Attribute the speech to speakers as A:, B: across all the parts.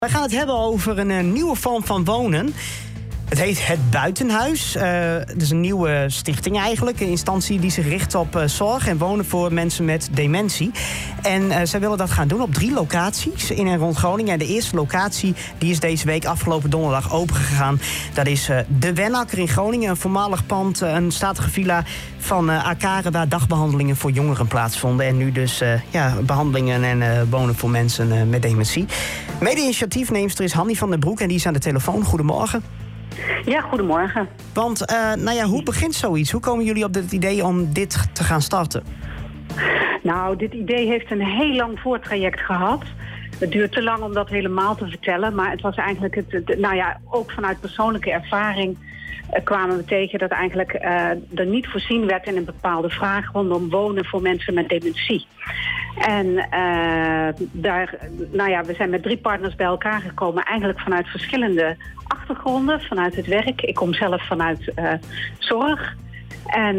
A: We gaan het hebben over een nieuwe vorm van wonen. Het heet Het Buitenhuis. Het is een nieuwe stichting eigenlijk. Een instantie die zich richt op zorg en wonen voor mensen met dementie. En zij willen dat gaan doen op 3 locaties in en rond Groningen. En de eerste locatie die is deze week afgelopen donderdag opengegaan. Dat is de Wennakker in Groningen. Een voormalig pand, een statige villa van Akare, waar dagbehandelingen voor jongeren plaatsvonden. En nu dus behandelingen en wonen voor mensen met dementie. Mede-initiatiefneemster is Hanny van den Broek en die is aan de telefoon. Goedemorgen.
B: Ja, goedemorgen.
A: Want hoe begint zoiets? Hoe komen jullie op het idee om dit te gaan starten?
B: Nou, dit idee heeft een heel lang voortraject gehad. Het duurt te lang om dat helemaal te vertellen. Maar het was eigenlijk, ook vanuit persoonlijke ervaring kwamen we tegen dat eigenlijk er niet voorzien werd in een bepaalde vraag rondom wonen voor mensen met dementie. En we zijn met 3 partners bij elkaar gekomen, eigenlijk vanuit verschillende achtergronden, vanuit het werk. Ik kom zelf vanuit zorg. En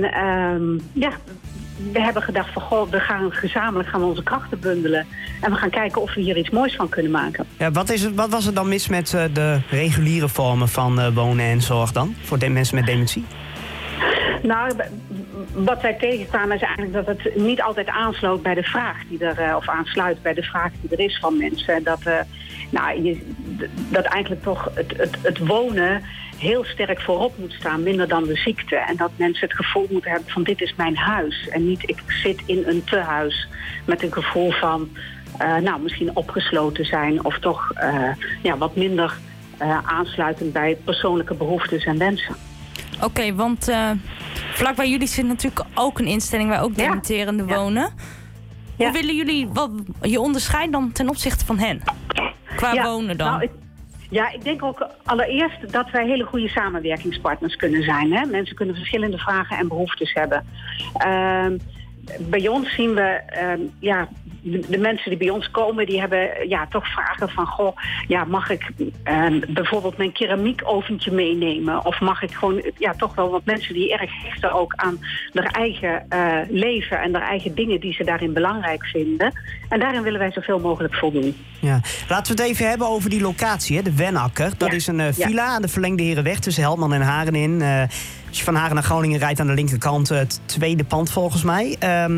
B: we hebben gedacht van we gaan gezamenlijk onze krachten bundelen. En we gaan kijken of we hier iets moois van kunnen maken.
A: Ja, wat was er dan mis met de reguliere vormen van wonen en zorg dan? Voor mensen met dementie? Nou,
B: wat wij tegenkwamen is eigenlijk dat het niet altijd aansloot bij de vraag aansluit bij de vraag die er is van mensen. Dat eigenlijk toch het wonen heel sterk voorop moet staan, minder dan de ziekte. En dat mensen het gevoel moeten hebben van dit is mijn huis. En niet ik zit in een tehuis met een gevoel van misschien opgesloten zijn of toch wat minder aansluitend bij persoonlijke behoeftes en wensen.
C: Oké, want vlakbij jullie zit natuurlijk ook een instelling waar ook dementerenden wonen. Ja. Hoe willen jullie je onderscheiden dan ten opzichte van hen? Qua wonen dan?
B: Ik denk ook allereerst dat wij hele goede samenwerkingspartners kunnen zijn. Hè? Mensen kunnen verschillende vragen en behoeftes hebben. Bij ons zien we, de mensen die bij ons komen, die hebben toch vragen van, mag ik bijvoorbeeld mijn keramiekoventje meenemen? Of mag ik gewoon, toch wel wat mensen die erg hechten ook aan hun eigen leven en hun eigen dingen die ze daarin belangrijk vinden. En daarin willen wij zoveel mogelijk voldoen.
A: Ja. Laten we het even hebben over die locatie, hè? De Wennakker. Dat is een villa aan de Verlengde Herenweg tussen Helmond en Haren in. Als je van Haren naar Groningen rijdt, aan de linkerkant het tweede pand volgens mij.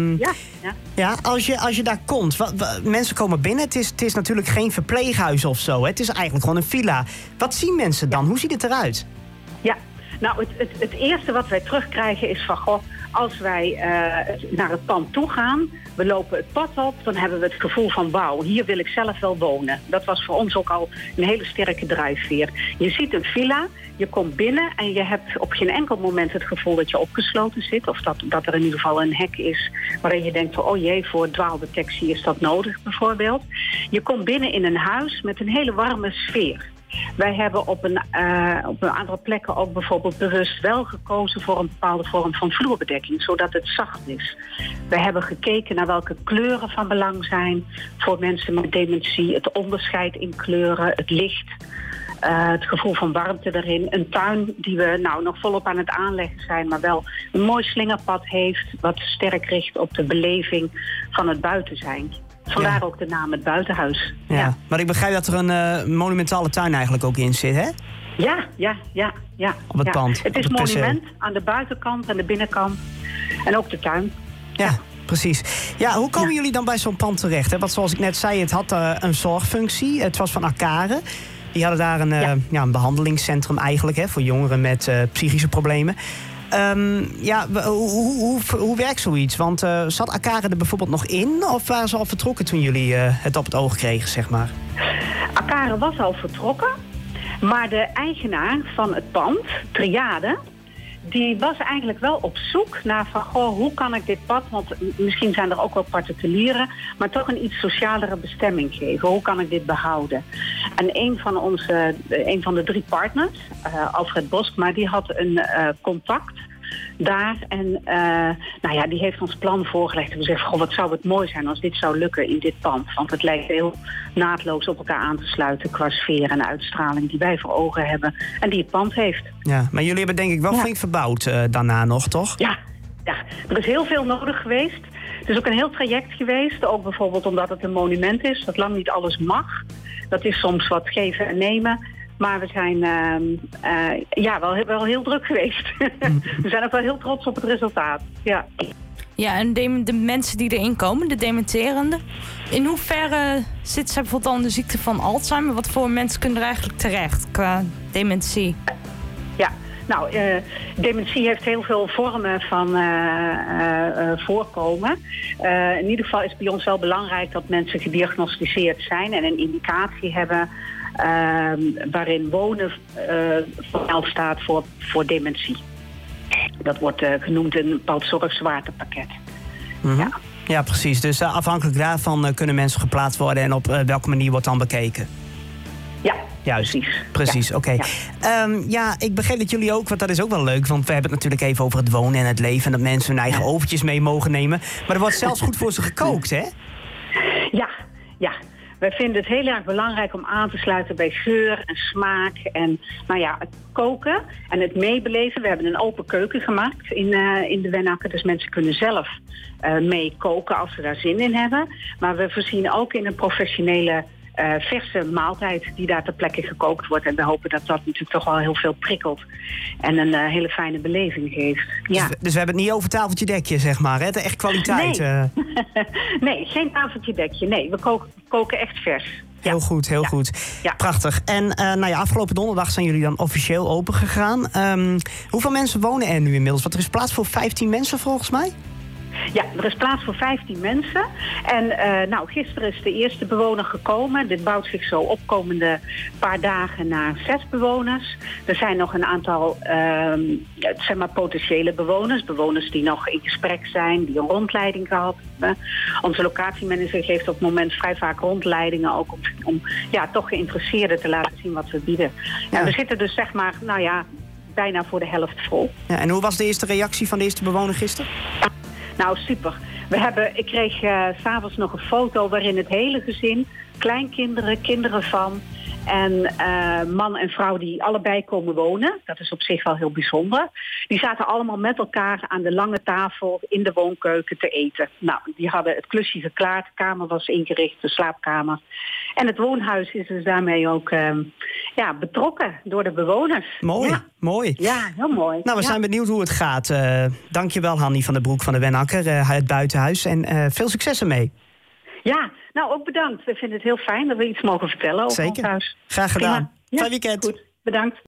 A: Als je daar komt, mensen komen binnen. Het is natuurlijk geen verpleeghuis of zo. Hè? Het is eigenlijk gewoon een villa. Wat zien mensen dan? Hoe ziet het eruit?
B: Ja, nou het eerste wat wij terugkrijgen is van als wij naar het pand toe gaan, we lopen het pad op, dan hebben we het gevoel van wauw, hier wil ik zelf wel wonen. Dat was voor ons ook al een hele sterke drijfveer. Je ziet een villa, je komt binnen en je hebt op geen enkel moment het gevoel dat je opgesloten zit. Of dat er in ieder geval een hek is waarin je denkt van, oh jee, voor dwaaldetectie is dat nodig bijvoorbeeld. Je komt binnen in een huis met een hele warme sfeer. Wij hebben op een aantal plekken ook bijvoorbeeld bewust wel gekozen voor een bepaalde vorm van vloerbedekking, zodat het zacht is. We hebben gekeken naar welke kleuren van belang zijn voor mensen met dementie, het onderscheid in kleuren, het licht, het gevoel van warmte erin. Een tuin die we nog volop aan het aanleggen zijn, maar wel een mooi slingerpad heeft, wat sterk richt op de beleving van het buiten zijn. Vandaar ook de naam Het Buitenhuis.
A: Ja. Maar ik begrijp dat er een monumentale tuin eigenlijk ook in zit, hè?
B: Ja.
A: Op het pand.
B: Het is monument aan de buitenkant en de binnenkant. En ook de tuin.
A: Ja. Precies. Ja, hoe komen jullie dan bij zo'n pand terecht? Hè? Want zoals ik net zei, het had een zorgfunctie. Het was van Akare. Die hadden daar een behandelingscentrum eigenlijk, hè, voor jongeren met psychische problemen. Hoe werkt zoiets? Want zat Akare er bijvoorbeeld nog in? Of waren ze al vertrokken toen jullie het op het oog kregen, zeg maar?
B: Akare was al vertrokken. Maar de eigenaar van het pand, Triade, die was eigenlijk wel op zoek naar van, hoe kan ik dit pad, want misschien zijn er ook wel particulieren, maar toch een iets socialere bestemming geven. Hoe kan ik dit behouden? En een van de 3 partners, Alfred Boskma, die had een contact daar en die heeft ons plan voorgelegd. En we zeggen, wat zou het mooi zijn als dit zou lukken in dit pand. Want het lijkt heel naadloos op elkaar aan te sluiten qua sfeer en uitstraling die wij voor ogen hebben en die het pand heeft. Ja,
A: maar jullie hebben denk ik wel flink verbouwd daarna nog, toch?
B: Ja, er is heel veel nodig geweest. Het is ook een heel traject geweest, ook bijvoorbeeld omdat het een monument is, dat lang niet alles mag. Dat is soms wat geven en nemen. Maar we zijn wel heel druk geweest. We zijn ook wel heel trots op het resultaat. Ja.
C: Ja, en de mensen die erin komen, de dementerende, in hoeverre zit zij bijvoorbeeld al in de ziekte van Alzheimer? Wat voor mensen kunnen er eigenlijk terecht qua dementie?
B: Ja, nou, dementie heeft heel veel vormen van voorkomen. In ieder geval is het bij ons wel belangrijk dat mensen gediagnosticeerd zijn en een indicatie hebben waarin wonen vermeld staat voor dementie. Dat wordt genoemd een bepaald zorgzwaartepakket.
A: Mm-hmm. Ja. Ja, precies. Dus afhankelijk daarvan kunnen mensen geplaatst worden en op welke manier wordt dan bekeken?
B: Ja,
A: juist. Precies,
B: ja.
A: oké. Ja, ik begreep dat jullie ook, want dat is ook wel leuk, want we hebben het natuurlijk even over het wonen en het leven en dat mensen hun eigen oventjes mee mogen nemen. Maar er wordt zelfs goed voor ze gekookt, hè?
B: Ja. Wij vinden het heel erg belangrijk om aan te sluiten bij geur en smaak en het koken en het meebeleven. We hebben een open keuken gemaakt in de Wennaker, dus mensen kunnen zelf mee koken als ze daar zin in hebben. Maar we voorzien ook in een professionele verse maaltijd die daar ter plekke gekookt wordt. En we hopen dat dat natuurlijk toch wel heel veel prikkelt en een hele fijne beleving geeft. Ja.
A: Dus we hebben het niet over tafeltje dekje, zeg maar, hè? De echt kwaliteit.
B: Nee, nee, geen tafeltje dekje. Nee, we koken echt vers.
A: Heel goed, heel goed. Ja. Prachtig. En afgelopen donderdag zijn jullie dan officieel open gegaan. Hoeveel mensen wonen er nu inmiddels? Want er is plaats voor 15 mensen volgens mij?
B: Ja, er is plaats voor 15 mensen. En gisteren is de eerste bewoner gekomen. Dit bouwt zich zo opkomende paar dagen naar 6 bewoners. Er zijn nog een aantal potentiële bewoners. Bewoners die nog in gesprek zijn, die een rondleiding gehad hebben. Onze locatiemanager geeft op het moment vrij vaak rondleidingen. Ook om toch geïnteresseerden te laten zien wat we bieden. Ja. En we zitten dus bijna voor de helft vol.
A: Ja, en hoe was de eerste reactie van de eerste bewoner gisteren?
B: Nou, super. Ik kreeg 's avonds nog een foto waarin het hele gezin, kleinkinderen, kinderen van en man en vrouw die allebei komen wonen. Dat is op zich wel heel bijzonder. Die zaten allemaal met elkaar aan de lange tafel in de woonkeuken te eten. Nou, die hadden het klusje geklaard, de kamer was ingericht, de slaapkamer. En het woonhuis is dus daarmee ook betrokken door de bewoners.
A: Mooi,
B: ja.
A: Mooi.
B: Ja, heel mooi.
A: Nou, we zijn benieuwd hoe het gaat. Dankjewel, Hannie van der Broek van de Wennaker, het buitenhuis. En veel succes ermee.
B: Ja, nou ook bedankt. We vinden het heel fijn dat we iets mogen vertellen over ons huis.
A: Graag gedaan. Fijn weekend.
B: Goed, bedankt.